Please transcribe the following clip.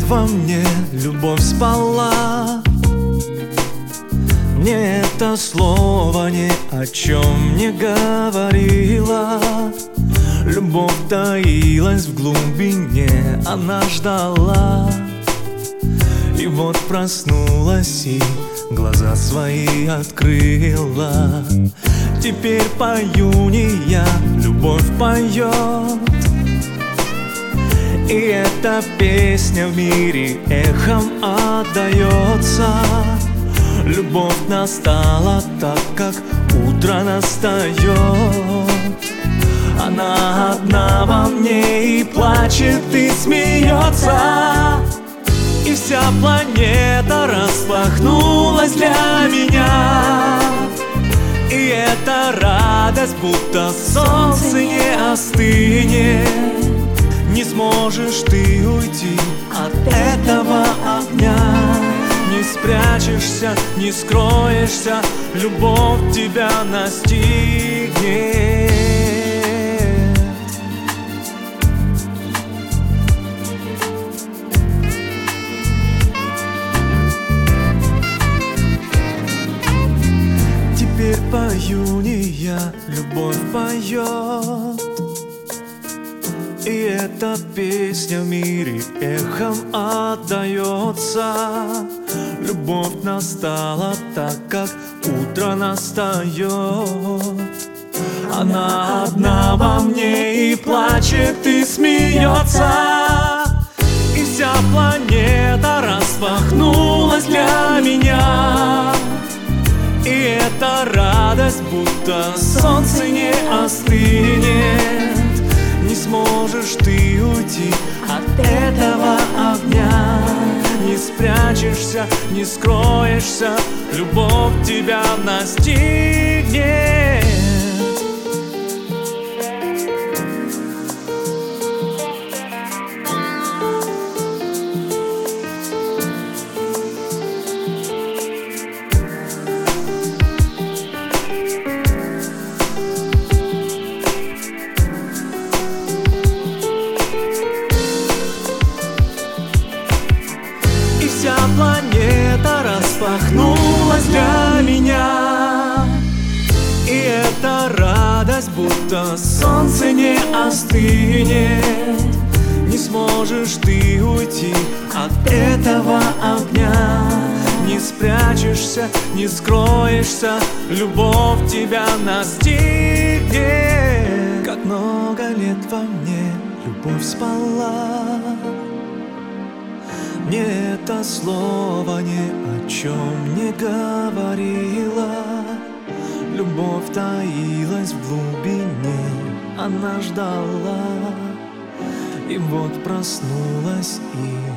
во мне любовь спала. Мне это слово ни о чем не говорило. Любовь таилась в глубине, она ждала. И вот проснулась и глаза свои открыла. Теперь пою не я, любовь поет. И эта песня в мире эхом отдается. Любовь настала так, как утро настает. Она одна во мне и плачет, и смеется. И вся планета распахнулась для меня. И эта радость, будто солнце не остынет. Не сможешь ты уйти от этого огня. Не спрячешься, не скроешься, любовь тебя настигнет. Теперь пою не я, любовь поет. И эта песня в мире эхом отдается. Любовь настала так, как утро настает. Она одна во мне и плачет, и смеется. И вся планета распахнулась для меня. И эта радость, будто солнце не остынет. Не сможешь ты уйти от этого огня. Не спрячешься, не скроешься, любовь тебя настигнет. Вся планета распахнулась для меня. И эта радость, будто солнце не остынет. Не сможешь ты уйти от этого огня. Не спрячешься, не скроешься, любовь тебя настигнет. Как много лет во мне любовь спала. Мне это слово ни о чем не говорило. Любовь таилась в глубине, она ждала. И вот проснулась и